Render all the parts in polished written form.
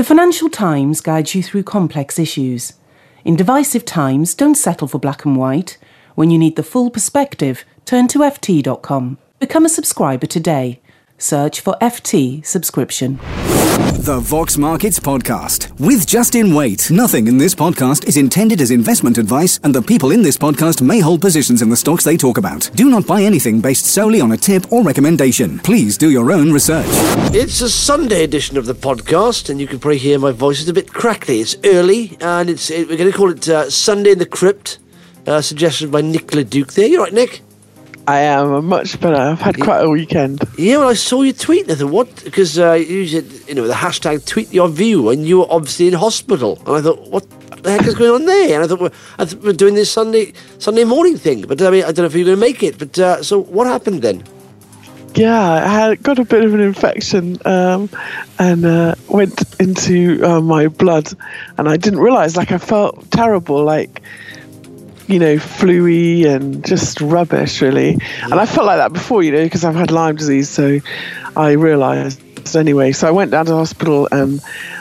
The Financial Times guides you through complex issues. In divisive times, don't settle for black and white. When you need the full perspective, turn to ft.com. Become a subscriber today. Search for FT subscription. The Vox Markets Podcast with Justin Waite. Nothing in this podcast is intended as investment advice, and the people in this podcast may hold positions in the stocks they talk about. Do not buy anything based solely on a tip or recommendation. Please do your own research. It's a Sunday edition of the podcast, and you can probably hear my voice is a bit crackly. It's early, and we're going to call it Sunday in the Crypt, suggested by Nicola Duke there. You all right, Nick? I am. I'm much better. I've had quite a weekend. Yeah, well, I saw your tweet, and I thought, what? Because you said, the hashtag tweet your view, and you were obviously in hospital. And I thought, what the heck is going on there? And I thought, we're doing this Sunday morning thing. But I don't know if you're going to make it. But so what happened then? Yeah, I had got a bit of an infection and went into my blood. And I didn't realise, I felt terrible, flu-y and just rubbish, really. Yeah. And I felt like that before, because I've had Lyme disease, so I realised anyway. So I went down to the hospital and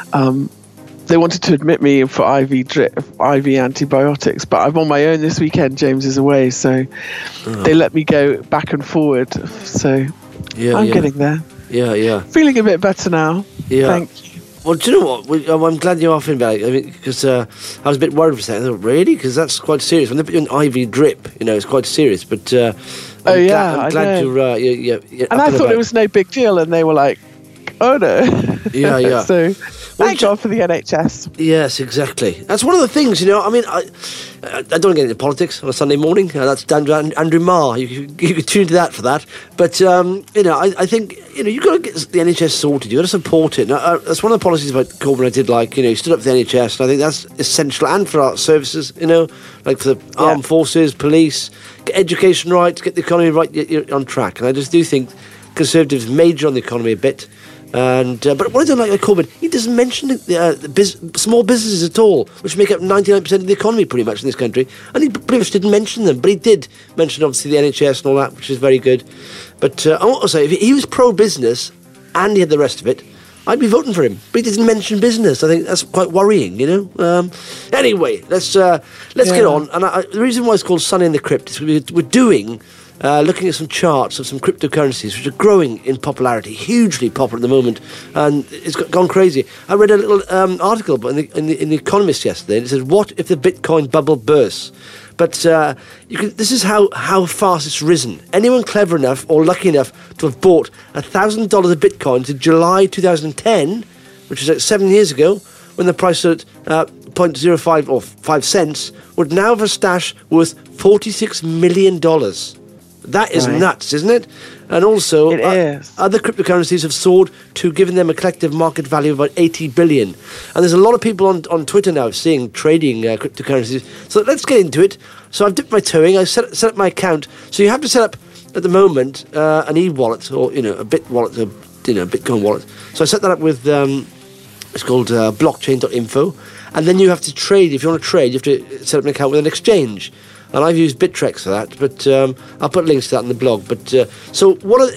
they wanted to admit me for IV antibiotics, but I'm on my own this weekend. James is away, so they let me go back and forward. So I'm getting there. Yeah. Feeling a bit better now. Yeah. Thank you. Well, do you know what? I'm glad you're feeling better. Because I was a bit worried for a second. I thought, really? Because that's quite serious. When they put you an IV drip, it's quite serious. But I'm glad you're and I thought it was no big deal, and they were like, oh no. Yeah. So thank God for the NHS. Yes, exactly. That's one of the things, I don't want to get into politics on a Sunday morning. That's down to Andrew Marr. You could tune to that for that. But, I think, you've got to get the NHS sorted. You've got to support it. Now, that's one of the policies about Corbyn I did like. He stood up for the NHS, and I think that's essential. And for our services, like for the armed forces, police, get education right, get the economy right, you're on track. And I just do think Conservatives major on the economy a bit. And but what I don't like Corbyn, he doesn't mention the small businesses at all, which make up 99% of the economy pretty much in this country. And he pretty much didn't mention them, but he did mention obviously the NHS and all that, which is very good. But I want to say, if he was pro-business and he had the rest of it, I'd be voting for him. But he didn't mention business. I think that's quite worrying, Anyway, let's get on. And the reason why it's called Sunday in the Crypt is we're doing. Looking at some charts of some cryptocurrencies which are growing in popularity, hugely popular at the moment, and it's gone crazy. I read a little article in the Economist yesterday, and it says, "What if the Bitcoin bubble bursts?" But this is how fast it's risen. Anyone clever enough or lucky enough to have bought $1,000 of Bitcoin to July 2010, which is like 7 years ago, when the price was at 0.05 or 5 cents, would now have a stash worth $46 million. That is nuts, isn't it? And also, other cryptocurrencies have soared to giving them a collective market value of about $80 billion. And there's a lot of people on Twitter now trading cryptocurrencies. So let's get into it. So I've dipped my toe in. I set up my account. So you have to set up, at the moment, an e-wallet or, a bit wallet, a Bitcoin wallet. So I set that up with, it's called blockchain.info. And then you have to trade. If you want to trade, you have to set up an account with an exchange. And I've used Bittrex for that, but I'll put links to that in the blog. But so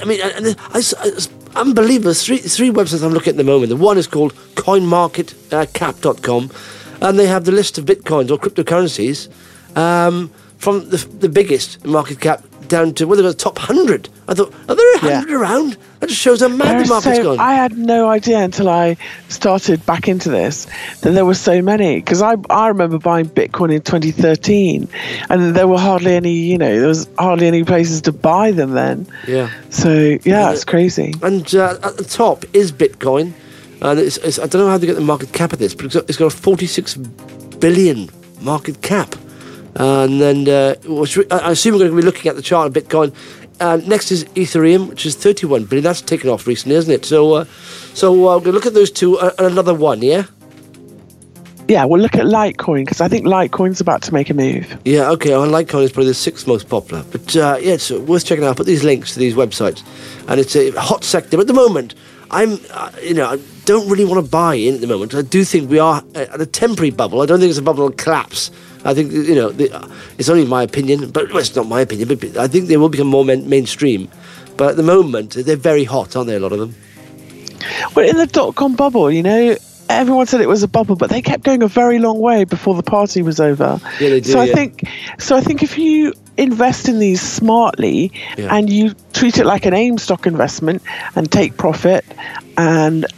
it's unbelievable. Three websites I'm looking at the moment. The one is called coinmarketcap.com, and they have the list of bitcoins or cryptocurrencies from the biggest market cap down to the top 100. I thought, are there 100 around? That just shows how mad the market's gone. I had no idea until I started back into this that there were so many. Because I remember buying Bitcoin in 2013, and there were hardly any, there was hardly any places to buy them then. Yeah. So, it's crazy. And at the top is Bitcoin. And it's I don't know how to get the market cap of this, but it's got a 46 billion market cap. And then I assume we're going to be looking at the chart of Bitcoin. Next is Ethereum, which is 31 billion. That's taken off recently, hasn't it? So we're going to look at those two and another one, yeah? Yeah, we'll look at Litecoin, because I think Litecoin's about to make a move. Yeah, okay. Litecoin is probably the 6th most popular. But it's worth checking out. I'll put these links to these websites. And it's a hot sector. But at the moment, I don't really want to buy in at the moment. I do think we are at a temporary bubble. I don't think it's a bubble will collapse. I think, it's only my opinion, but it's not my opinion, but I think they will become more mainstream. But at the moment, they're very hot, aren't they, a lot of them? Well, in the dot-com bubble, everyone said it was a bubble, but they kept going a very long way before the party was over. Yeah, they do. So I think if you invest in these smartly and you treat it like an AIM stock investment and take profit and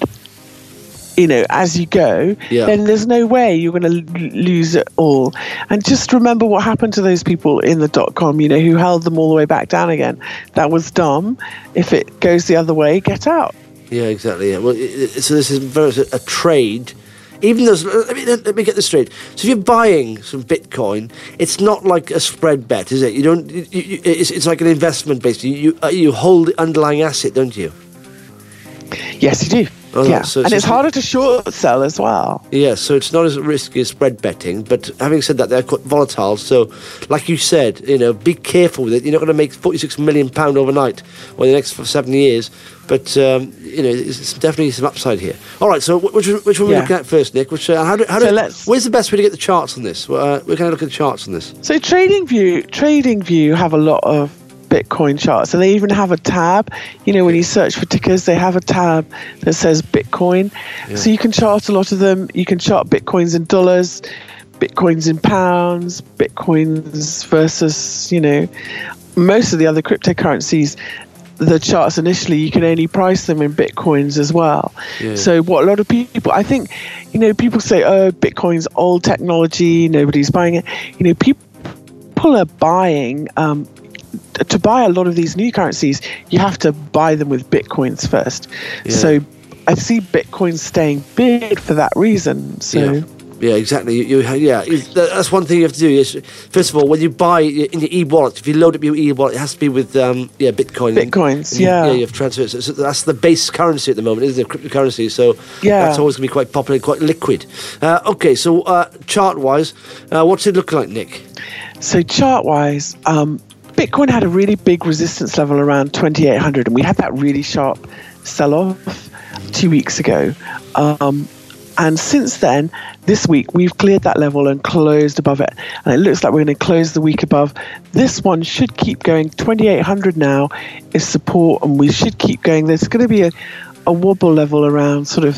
as you go, then there's no way you're going to lose it all. And just remember what happened to those people in the .com, who held them all the way back down again. That was dumb. If it goes the other way, get out. Yeah, exactly. Yeah. Well, so this is a trade. Even though, let me get this straight. So if you're buying some Bitcoin, it's not like a spread bet, is it? You don't. It's like an investment basically. You hold the underlying asset, don't you? Yes, you do. Oh, yeah, so and it's harder to short sell as well. Yeah, so it's not as risky as spread betting. But having said that, they're quite volatile. So, like you said, be careful with it. You're not going to make £46 million overnight or in the next 7 years. But it's definitely some upside here. All right, so which one are we looking at first, Nick? Where's the best way to get the charts on this? We're going to look at the charts on this. So TradingView have a lot of Bitcoin charts, and they even have a tab. When you search for tickers, they have a tab that says Bitcoin. So you can chart a lot of them. You can chart Bitcoins in dollars, Bitcoins in pounds, Bitcoins versus most of the other cryptocurrencies. The charts initially, you can only price them in Bitcoins as well. So what a lot of people, I think, people say, oh, Bitcoin's old technology, nobody's buying it. People are buying to buy a lot of these new currencies, you have to buy them with Bitcoins first. So I see Bitcoin staying big for that reason. So yeah, exactly. That's one thing you have to do. Is, first of all, when you buy in your e-wallet, if you load up your e-wallet, it has to be with Bitcoin. Bitcoins, you have to transfer it. So that's the base currency at the moment, isn't it? Cryptocurrency. So that's always going to be quite popular, quite liquid. Okay, so chart-wise, what's it look like, Nick? So chart-wise, Bitcoin had a really big resistance level around 2,800, and we had that really sharp sell-off 2 weeks ago. And since then, this week, we've cleared that level and closed above it. And it looks like we're going to close the week above. This one should keep going. 2,800 now is support, and we should keep going. There's going to be a wobble level around sort of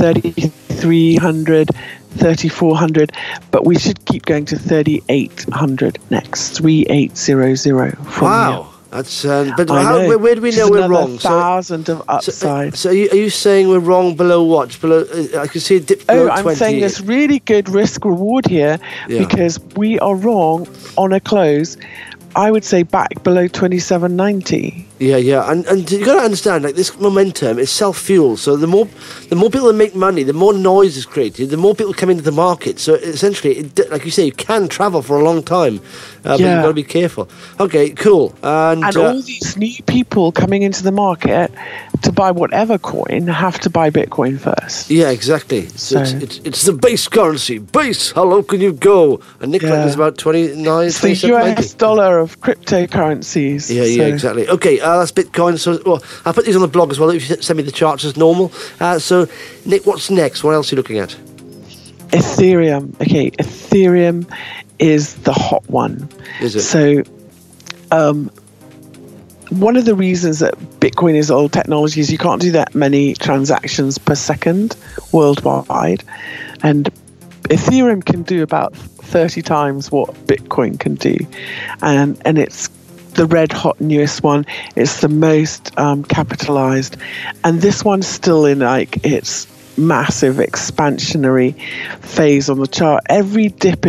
3,300, 3,400, but we should keep going to 3,800 next. 3,800 from wow. Here. That's but where do we know we're wrong? 1,000 of upside. So are you saying we're wrong below what? Below I can see a dip below 20. I'm saying there's really good risk reward here because we are wrong on a close. I would say back below 27.90. Yeah, and you got to understand, like, this momentum is self-fueled. So the more people that make money, the more noise is created, the more people come into the market. So essentially, like you say, you can travel for a long time, but you've got to be careful. Okay, cool. And all these new people coming into the market to buy whatever coin have to buy Bitcoin first. Yeah, exactly. So it's the base currency. Base, how low can you go? And Nick is about 29. It's the US dollar of cryptocurrencies. Yeah, exactly. Okay, that's Bitcoin. So I'll put these on the blog as well if you send me the charts as normal. So, Nick, what's next? What else are you looking at? Ethereum. Okay, Ethereum is the hot one. Is it? So, one of the reasons that Bitcoin is old technology is you can't do that many transactions per second worldwide. And Ethereum can do about 30 times what Bitcoin can do. And it's the red hot newest one. It's the most capitalized. And this one's still in like its massive expansionary phase on the chart. Every dip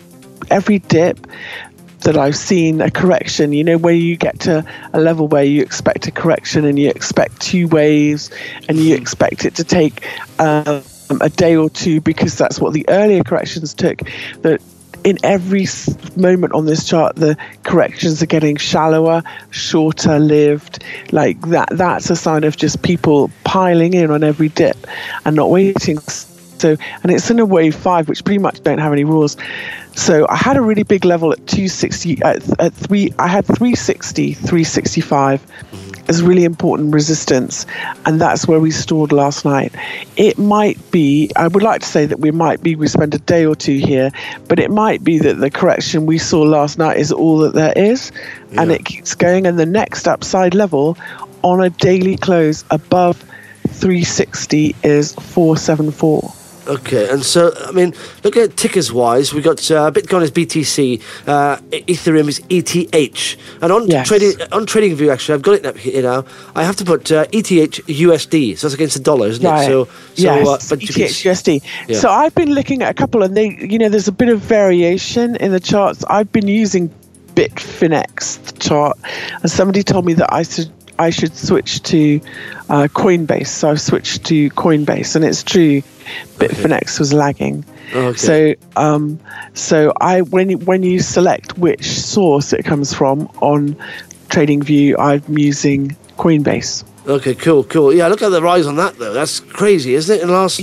that I've seen a correction, where you get to a level where you expect a correction and you expect two waves and you expect it to take a day or two because that's what the earlier corrections took. That in every moment on this chart, the corrections are getting shallower, shorter lived. Like that's a sign of just people piling in on every dip and not waiting. So, and it's in a wave 5, which pretty much don't have any rules. So I had a really big level at 260 I had 360, 365 as really important resistance, and that's where we stored last night. It might be, I would like to say that we spend a day or two here, but it might be that the correction we saw last night is all that there is, and it keeps going, and the next upside level on a daily close above 360 is 474. Okay, and so, I mean, looking at tickers-wise, we've got Bitcoin is BTC, Ethereum is ETH. And on TradingView, actually, I've got it here now, I have to put ETH USD, so that's against the dollar, isn't it? So, yes, ETH USD. Yeah. So I've been looking at a couple, and there's a bit of variation in the charts. I've been using Bitfinex chart, and somebody told me that I should switch to Coinbase, so I've switched to Coinbase, and it's true, Bitfinex was lagging. Okay. So when you select which source it comes from on TradingView, I'm using Coinbase. Okay, cool. Yeah, look at the rise on that though. That's crazy, isn't it? In the last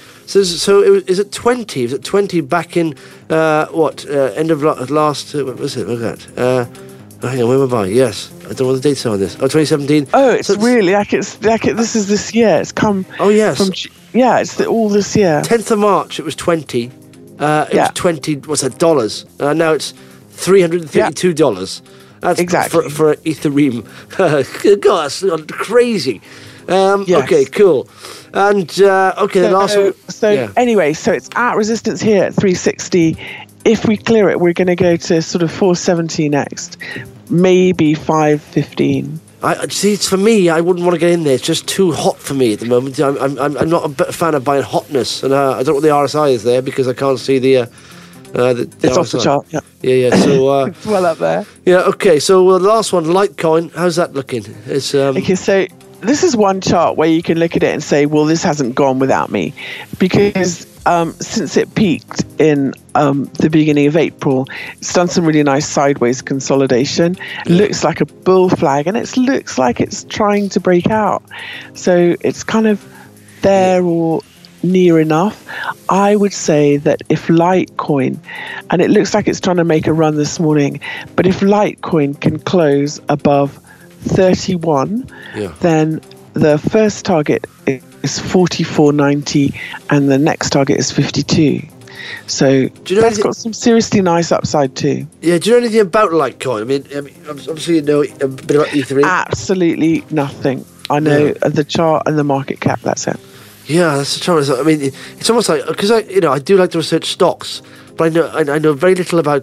is it 20? Is it 20 back in end of last? What was it? Look at that. Hang on, where am I? Yes, I don't know what the dates are on this. 2017. Oh, it's really this is this year. It's come. Oh yes. It's all this year. 10th of March, it was 20. It was 20. What's that? Dollars. Now it's $332. That's exactly for Ethereum. God, that's crazy. Okay, cool. And the last one. Anyway, so it's at resistance here at 360. If we clear it, we're going to go to sort of 470 next, maybe 515. For me, I wouldn't want to get in there. It's just too hot for me at the moment. I'm not a fan of buying hotness, and I don't know what the RSI is there because I can't see the it's RSI. off the chart. Yeah. So it's well up there. Yeah. Okay. So the last one, Litecoin. How's that looking? It's okay. So this is one chart where you can look at it and say, well, this hasn't gone without me, because since it peaked in the beginning of April, it's done some really nice sideways consolidation. Looks like a bull flag, and it looks like it's trying to break out. So it's kind of there or near enough. I would say that if Litecoin, and it looks like it's trying to make a run this morning, but if Litecoin can close above 31, then the first target is 44.90 and the next target is 52. So that's got some seriously nice upside too. Yeah, do you know anything about Litecoin? I mean obviously you know a bit about Ethereum. Absolutely nothing. I know the chart and the market cap, that's it. Yeah, that's the trouble. I mean, it's almost like, because I do like to research stocks, but I know very little about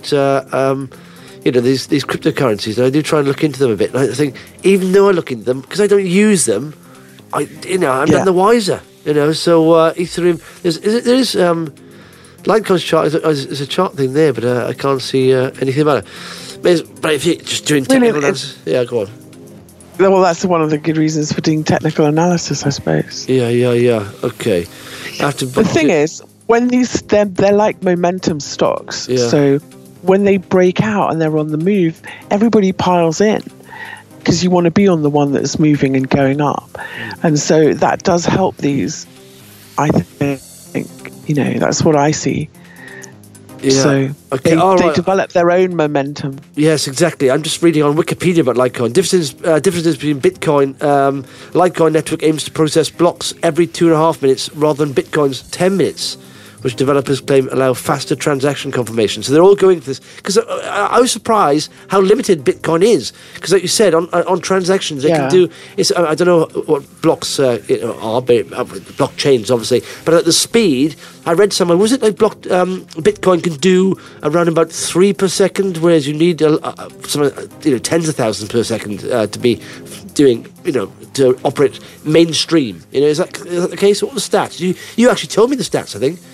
these cryptocurrencies, and I do try and look into them a bit. And I think even though I look into them, because I don't use them, I'm none the wiser. So Ethereum, there is Litecoin's chart is a chart thing there, but I can't see anything about it. But if you're just doing technical analysis, go on. Well, that's one of the good reasons for doing technical analysis, I suppose. Yeah. Okay. The thing is, when they're like momentum stocks. Yeah. So when they break out and they're on the move, everybody piles in because you want to be on the one that's moving and going up. And so that does help these, I think, that's what I see. Yeah. So they develop their own momentum. Yes, exactly. I'm just reading on Wikipedia about Litecoin. Differences between Bitcoin. Litecoin network aims to process blocks every 2.5 minutes rather than Bitcoin's 10 minutes, which developers claim allow faster transaction confirmation. So they're all going for this. Because I was surprised how limited Bitcoin is. Because like you said, on transactions, they can do... I don't know what blocks are, blockchains, obviously. But at the speed, I read somewhere, was it like Bitcoin can do around about 3 per second, whereas you need tens of thousands per second to be doing, to operate mainstream. Is that the case? What are the stats? You actually told me the stats, I think.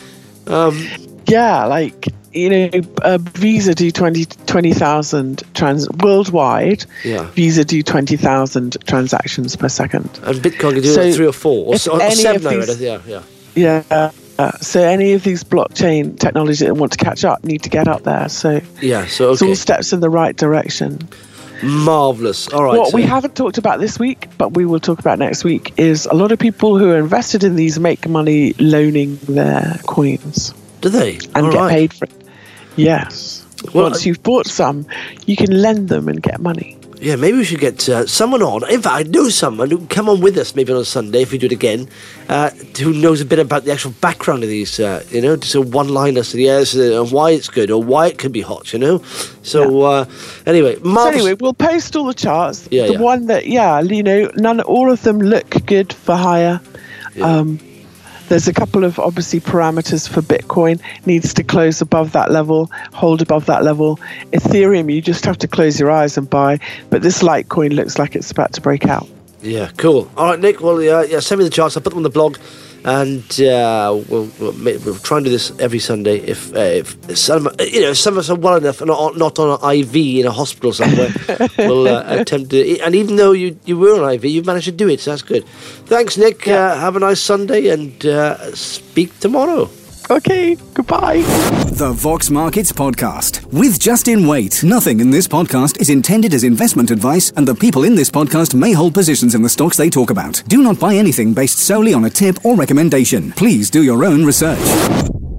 Visa do 20,000 worldwide. Yeah. Visa do 20,000 transactions per second. And Bitcoin can do 3 or 4 or 7. So any of these blockchain technologies that want to catch up need to get up there. So it's all steps in the right direction. Marvellous. All right. What we haven't talked about this week, but we will talk about next week, is a lot of people who are invested in these make money loaning their coins. Do they? And get paid for it. Yes. Once you've bought some, you can lend them and get money. Yeah, maybe we should get someone on. In fact, I know someone who can come on with us maybe on a Sunday if we do it again, who knows a bit about the actual background of these, just a one-liner, and why it's good or why it can be hot, So, anyway, we'll post all the charts. One that, all of them look good for higher. There's a couple of obviously parameters for Bitcoin. Needs to close above that level, hold above that level. Ethereum, you just have to close your eyes and buy. But this Litecoin looks like it's about to break out. Yeah, cool. All right, Nick. Well, send me the charts. I'll put them on the blog, and we'll try and do this every Sunday. If some of us are well enough and not on an IV in a hospital somewhere, we'll attempt to. And even though you were on IV, you've managed to do it. So that's good. Thanks, Nick. Have a nice Sunday, and speak tomorrow. Okay, goodbye. The Vox Markets Podcast with Justin Waite. Nothing in this podcast is intended as investment advice, and the people in this podcast may hold positions in the stocks they talk about. Do not buy anything based solely on a tip or recommendation. Please do your own research.